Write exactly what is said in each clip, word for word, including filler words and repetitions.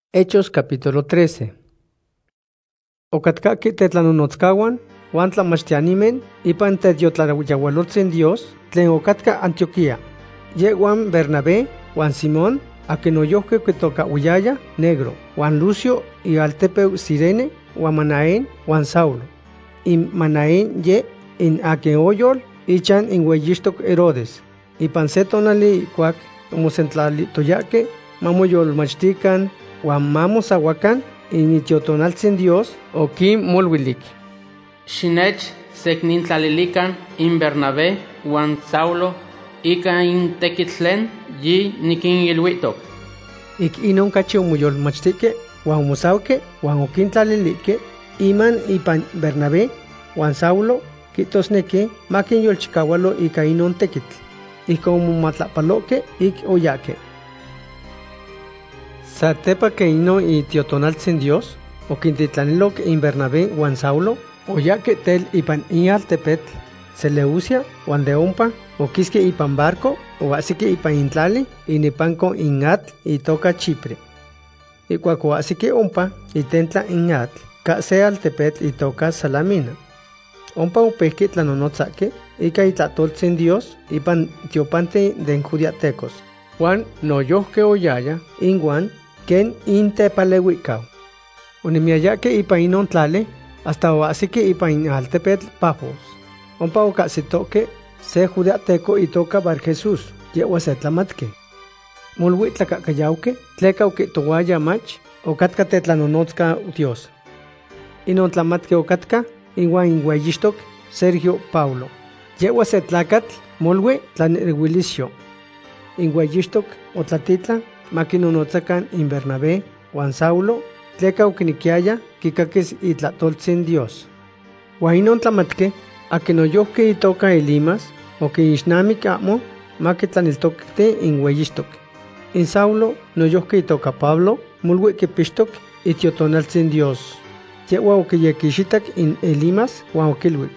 Hechos capítulo trece. Ocatkaki tetlanonotzcahuan, uan tlamachtianimen, ipan tedyotlayaualotzin Dios, tlen ocatka Antioquía. Yehuan Bernabé, uan Simón, akin oyohque quitocahuiyaya Negro, uan Lucio, y altepeu Cirene, uan Manaén, uan Saulo. Y Manaén ye, in akin oyol, ichan in hueyixtoc Herodes. Ipan se tonali cuac, omosentlali-toyaque, mamoyolmachtican, Juan mamos aguacan, initiotonaltzin Dios, okim molwilik. Xinech seknintlalilikan in Bernabé Juan Saulo, ika in tekitlen yi nikin ilwitok. Ik inon cachi omoyolmachtique, Juan mosauque, Juan okintlalilique, iman ipan Bernabé, Juan Saulo, kitosneki, makin yolchikawalo ika inon tekitl, ika omomatlapaloque, ik oyaque. Satepa que ino y tiotonaltzin Dios, o quintitlanilok in Bernabé Juan Saulo, o ya que tel ipan in altepetl, Seleucia, Juan de ompa, o quisque ipan barco, o así que ipan intlali, y nipanco in atl y toca Chipre. Y cuaco así que ompa, y tentla in atl, ka se altepetl y toca Salamina. Ompa upesque tlanonotzaque, y ka itlatoltzin Dios, ipan tiopante den judiatecos. Juan no yohque oyaya, in Juan, ken intepaleuicao. Unimiayaque ipa inon tlale, hasta oasique ipa in altepetl Pafos. Ompa ocasitoque, se judeateco y toca Bar Jesús, yewa se tlamatque. Mulwi tlacacayauque, tleca uque toguaya mach, ocatka tetlanonozca Dios. Inon tlamatque ocatka, inguan inguayishtoc, Sergio Paulo. Yewa se tlacatl, mulwi tlanerguilicio. Inguayishtoc, otlatitla, maquinonotzacan in Bernabé, Juan Saulo, tleca uquiniquiaya, kikakis itlatoltzin Dios. Huainon tlamatque, a que no yohque itoca Elimas, o que ishnamic amo, maquitlaniltocte in hueyishtoc. In Saulo, no yohque itoca Pablo, mulwe que pishtoc, itiotonaltzin Dios. Yewa o que yequishitac in Elimas, Juan oquilwic.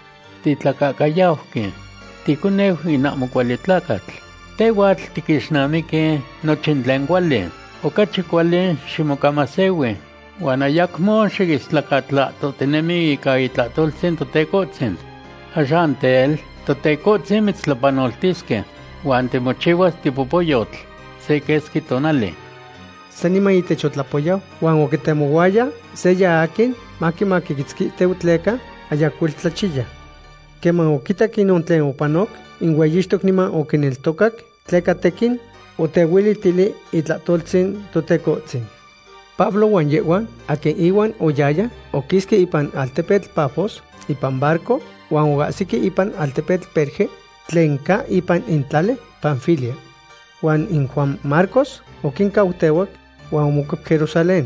Titlacacayauque, ticunehu inamo cualitlacatl. Tehuatl tikixnamique nochintlen cuali, ocachi cuali ximocamaseui, uan ayacmo xiquistlacatlahtottinemi ica itlahtoltzin totecotzin. Axan tel, totecotzin mitztlapanoltisque, uan timochiuas tipopoyotl, se quesqui tonali. Sanima itechotlapoyau, uan oquitemoguaya, se ya akin, maki maquiquitzquiteutleca, ayacuiltlachilla. Queman oquitac inon tlen opanoc, in hueyixtoc niman oquineltocac, tleca tequin, o tehuilitili itlatoltzin totecotzin. Pablo huan yehuan, a que iwan oyaya, oquisque ipan altepetl Pafos, ipan barco, huan ogasiki ipan altepetl Perge, tlenca ipan intlale, Panfilia. Huan in Juan Marcos, oquincautehuac, huan omocac Jerusalén.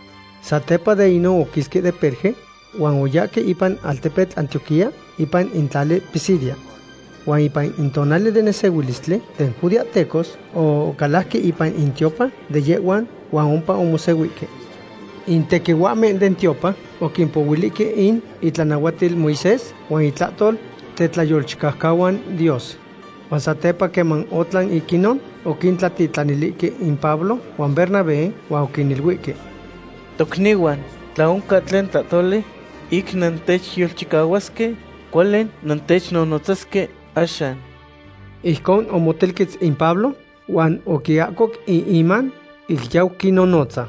Satepa de ino oquisque de Perge, huan oyaque ipan altepetl Antioquía, ipan intlale Pisidia. Huan ipan intonale de nesehuilistle, den judiatecos, o calasque ipan intiopa, de yehuan, huan ompa omosehuique. Intequihuame den tiopa, o quimpohuilique in itlanahuatil Moisés, huan itlatol, tetlayolchicahcahuan Dios. Huan satepa queman otlan iquinon, o quintlatitlanilique in Pablo, huan Bernabé, huan oquinilhuique. Tocnihuan, tlaonca tlen tlatole, ik nantech yolchicahuasque, cualen nantech nonotzasque ashan. Ijkon omotelquitz in Pablo, huan oquiacoc in iman, ikyau kinonotza.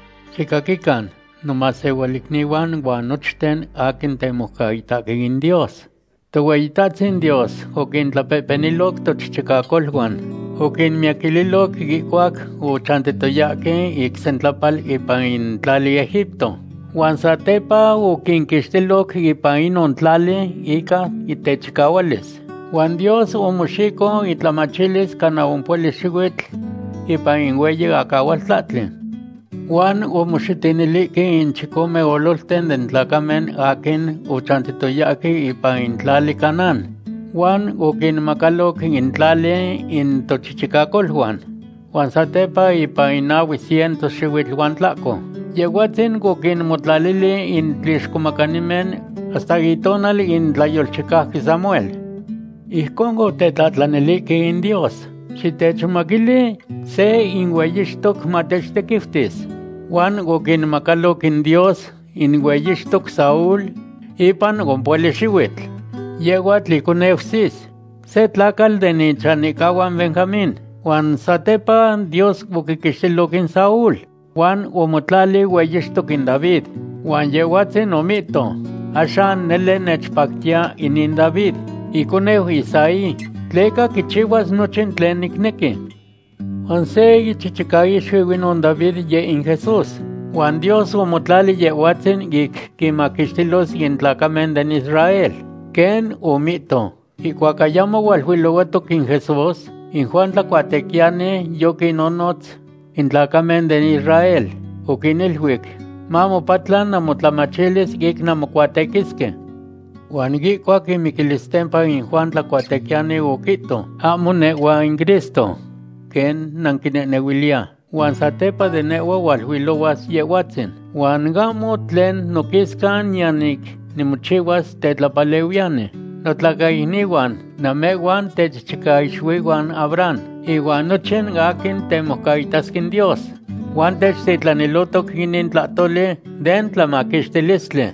Xikakikan, nomaseualikniwan huan nochten akin temocaitaque in Dios. Tohueyitatzin Dios, oquintlapepenilok tochichicacolhuan, oquinmiaquililok icuac uchantitoyaque ixentlapal ipan in tlali Egipto. Juan satepa oquinquixtilok ipan inon tlali ika itechcahualis. Juan Dios omoxico itlamachilis cana ompueli xiuitl ipan in ueyi acaualtlatli. Juan omoxitinilique in chicome ololten den tlacamen akin uchantitoyaque ipan in tlali Canaán. Juan oquinmacaloc in tlali in tochichicacolhuan. Juan satepa ipan inaui cientos xiuitl huan tlaco. Yehuatzin oquinmotlalili in tlixcomacanimen hasta itonal in tlayolchicahqui Samuel. Ijkon otetlatlanilique in Dios, xitechmaquili se inhueyixtoc matechtekiftis. Juan oquinmacaloc in Dios in hueyixtoc Saúl ipan gompueli xiuitl. Yeguatl iconeusis, se tlacal de nichanicahuan Benjamín. Juan satepa Dios oquiquixtiloc in Saúl. Juan omotlali hueyixtoc in David. Juan yeguatzin omito, axan nele nechpactia inin David. Iconeu Isaí, tleca quichihuas nochin tlen nicnequi. Juan se ichichicaixuiwin on David ye in Jesús. Juan Dios omotlali yehuatzin ic quimaquixtilos in tlacamen den Israel. Ken omito. Icuacayamo hualhuilouatoc in Jesús, in Juan tlacuatequiane yoquinonotz in tlacamen den Israel. Oquinilhuic, mamo patlan namotlamachilis ic namocuatequisque. Juan gicuac imiquilistempa in Juan tlacuatequiane oquito, amo neua in Cristo. Ken nanquinenehuilia. Juan satepa de neua hualhuilouas yehuatzin. Juan gamo tlen noquiscan yanik nimuchihuas tetlapaleuiane. Notlacainihuan, namehuan techchicaixuiguan Abraham. Iguan nochin gakin temocaitasquin Dios. Juan techtitlanelotoc inin tlatole den tlamaquixtilistle.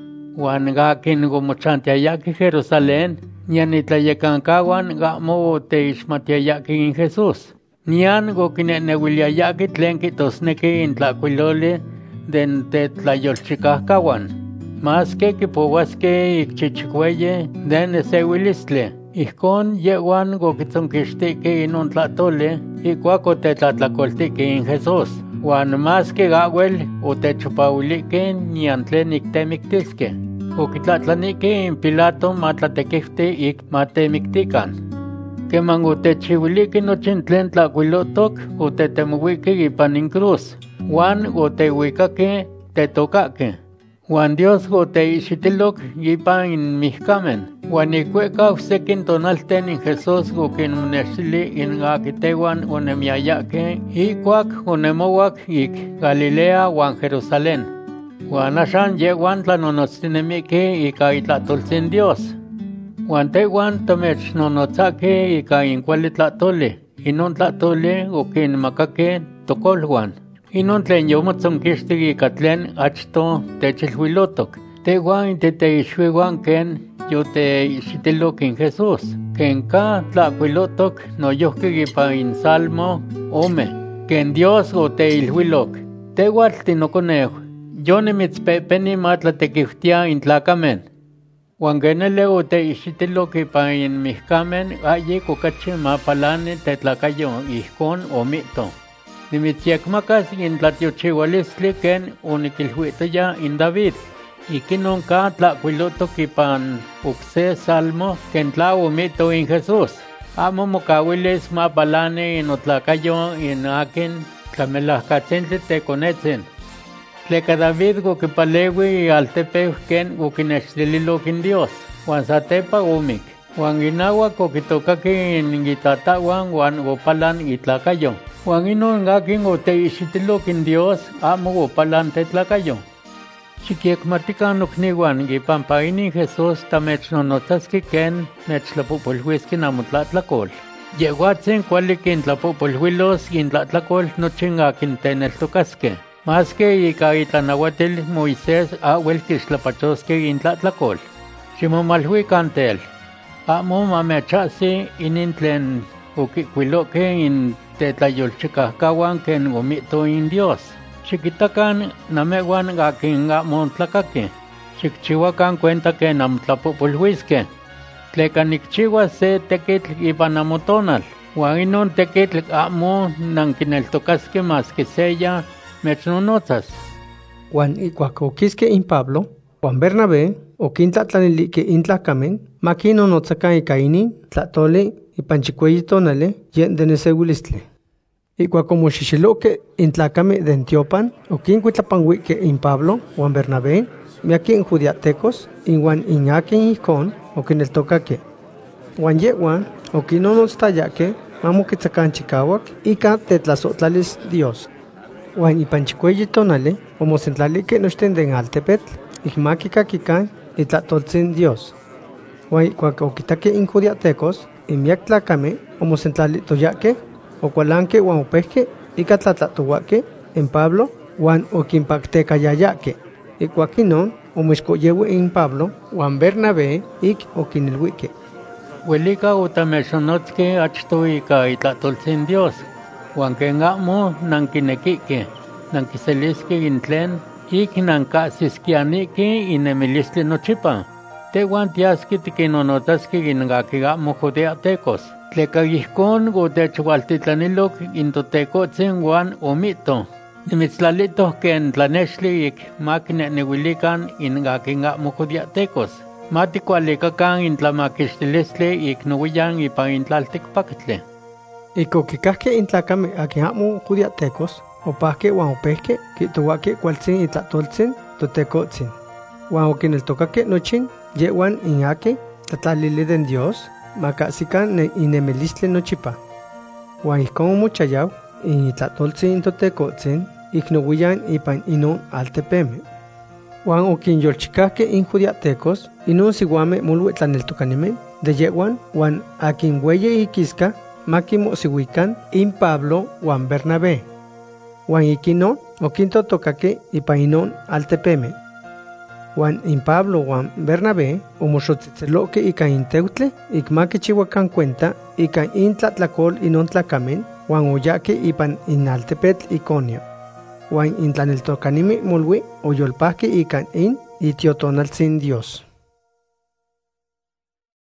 Juan gakin gomochantiayaki Jerusalén, ñanitlayecancahuan gamo teixmatiayaki in Jesús. Nian goquinenehuiliayaki tlen quitosnequi in tlacuilole den tetlayolchicahcahuan. Mas que quipouasque icchichicueye den eseuilistle. Ijcon yehuan goquitzonquixtiqui inon tlatole, icuac otetlatlacoltiqui in Jesús. Juan mas que gawel otechopauilique nian tlen ictemictisque. Oquitlatlanique in Pilato matlatequifti ic matemictican. Queman otechihuilique nochin tlen tlacuilotoc otetemohuique ipan in cruz. Juan otehuicaque tetocaque. Juan Dios oteixitiloc ipan in mihcamen. Juan icueca sequin tonalten in Jesús oquinmonextili in aquitehuan onemiayaque icuac onemouac ic Galilea Juan Jerusalén. Juan axan yehuan tlanonotztinemique ica itlatoltzin Dios. Juan tehuan tomechnonotzaque ica in cuali tlatole. Inon tlatole oquinmacaque tocolhuan. Inon tlen yomotzonquixtic ica tlen achto techilhuilotoc. Tehuan teteixuiguan ken yoteixitiloc in Jesús. Ken ka tlacuilotoc noyohque ipa in Salmo ome. Ken Dios oteilhuiloc. Tehuatl tinoconeu. Yo nimitzpepeni matlatequiftia in tlacamen. Juan genele oteixitiloc ipa in mihcamen aye cocache mapalane tetlacayo ijcon omito. Nimitziyecmacas in tlatiochihualistli ken oniquilhuitoya in David. Iquinon ka tlacuilotoc ipan ucse salmo ken tla omito in Jesús. Amo mocahuilis mapalane in otlacayo in akin tlamelahcatzintli teconetzin. Tleca David goquipalehui altepeu ken goquinextililoc in Dios. Juan satepa omic. Juan inahuac oquitocaqui in itatahuan Juan gopalan itlacayo. Juan inon gakin oteixitiloc in Dios amo gopalan tetlacayo. Xiquiecmatican nocnihuan gipampa inin Jesús tamechnonotzasqui ken mechlapopolhuisqui namotlatlacol. Yehuatzin cuali quintlapopolhuilos intlatlacol nochin gakin teneltocasque. Mas que ica itlanahuatil Moisés ahuel quixtlapachosque intlatlacol. Ximomalhuican tel. Amo mamechasi inin tlen oquicuiloque in tetlayolchicahcahuan ken omito in Dios. Xiquitacan namehuan gakin amo xikchihuacan cuenta que namtlapopolhuisque. Tleca nicchihuas se tequitl ipan amotonal, uan inon tequitl amo nanquineltocasque mas que seya mechnonotzas. Juan ikuak oquisque in Pablo, Juan Bernabé, oquintlatlanilique in tlacamen, maquinonotzacan ica inin, tlatole ipan chicueyi tonale, yen de neseuilistle. Ikuak omoxixiloque in tlacame den Tiopan, oquincuitlapanhuique in Pablo, Juan Bernabé, miaki in judiatecos, in Juan in akin icon, oquineltocaque. Juan yehuan, oquinonotztayaque, mamoquitzacan chicauac, ica tetlasotlalis Dios. Juan ipan chicueyi tonale, omosentlalique nochten den altepetl, icmaquicaquican, itlatoltzin Dios. Juan ikuak oquitaque in judiatecos, in miak tlacame, omosentlalitoyaque, ocualanque huan opehque, ica tlatlatohuaque, en Pablo, Juan okinpaktekayayake. Ikuakinon omixkoyewi in Pablo Juan Bernabé ik okinilhuike. Huelika utamexonotski achto ika itlatoltzin Dios. Juan ken amo nankinekike, nankiseliski intlen ik nankasiskianiki inemilistli nochipa. Tehuan tiaski tikinonotaski ingaki amo judeatecos. Tleka ihkon utechwaltitlanilok intotekotzin Juan omito. Nimitzlalito ken tlanexli ik makineniwilikan ingaki amo judeatecos. Matikualikakan intlamakixtilistli ik nowiyan ipan intlaltikpaktli. Ikokikahke intlakame akin amo judeatecos, opahke Juan opehke kituwake kualtzin itlatoltzin totekotzin. Juan okineltokake nochin yehuan inake tlatlalili den Dios makasikan ne inemilistli nochipa. Juan ihkon omochayaw in itlatoltzin totekotzin iknowiyan ipan inon altepeme. Juan okinyolchikahke in judeatecos inon siwame molui tlaneltokanimeh de yehuan Juan akin weye ikiska makimosiwikan in Pablo Juan Bernabé. Juan ikinon okintotokake ipan inon altepeme. Juan in Pablo Juan Bernabé omoxotzitzeloke ika inteutle ik makichihuakan cuenta ika intlatlakol inon tlakamen Juan oyake ipan in altepetl Iconio. Juan intlaneltokanimi molui oyolpahke ikan in itiotonaltzin Dios.